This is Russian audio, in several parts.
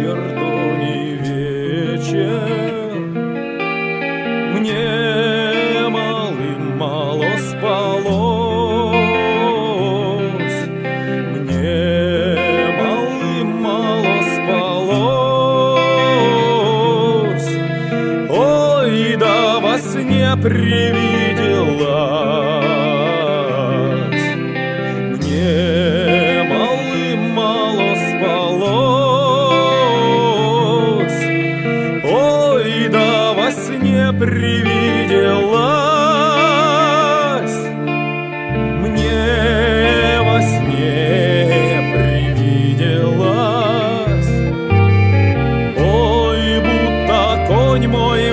вечер, то не вечер. Мне малым-мало спалось, мне малым-мало спалось. Ой, да во сне привиделась, мне малым-мало спалось. Ой, да во сне привиделась, мне во сне привиделась. Ой, будто конь мой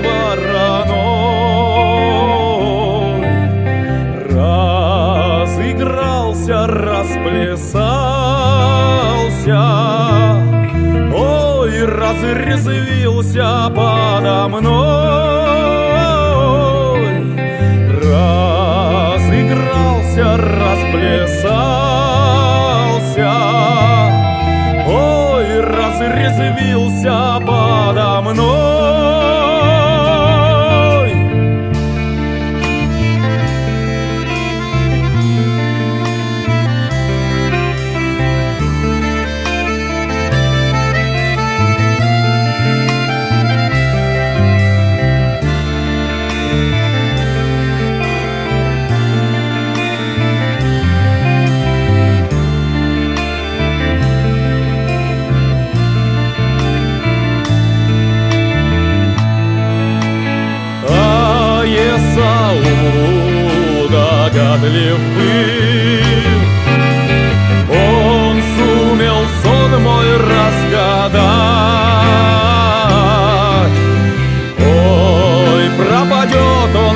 вороной разыгрался, расплясался. Ой, разрезвился подо мной, разыгрался, расплясался. Ой, разрезвился подо мной. Догадлив был, он сумел сон мой разгадать. Ой, пропадет, он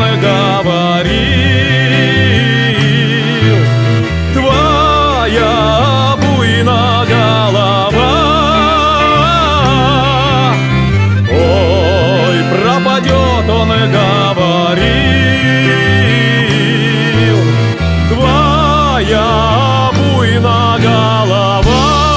говорил, твоя буйна голова. Ой, пропадет, он говорил, твоя буйна голова.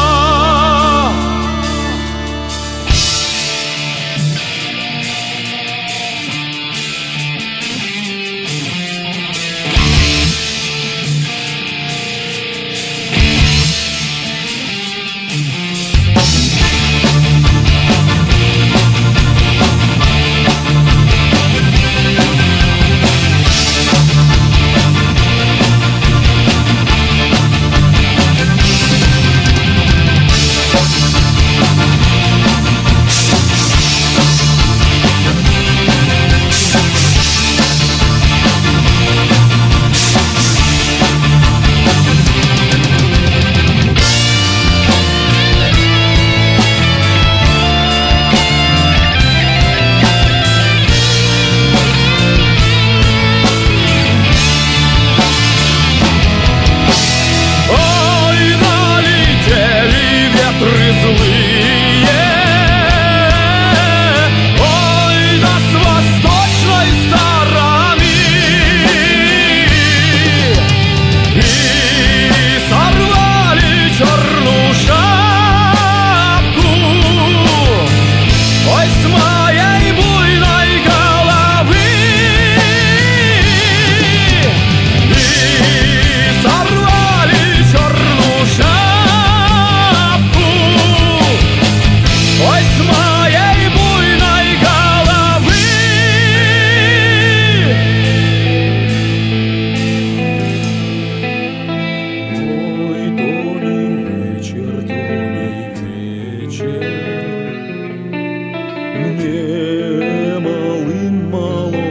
Мне малым-мало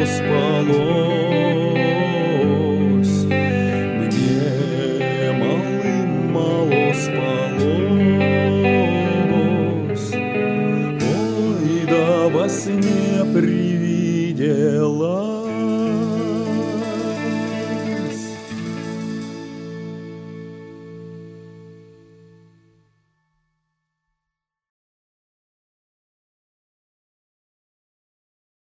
спалось, мне малым-мало спалось. Ой, да во сне привиделась.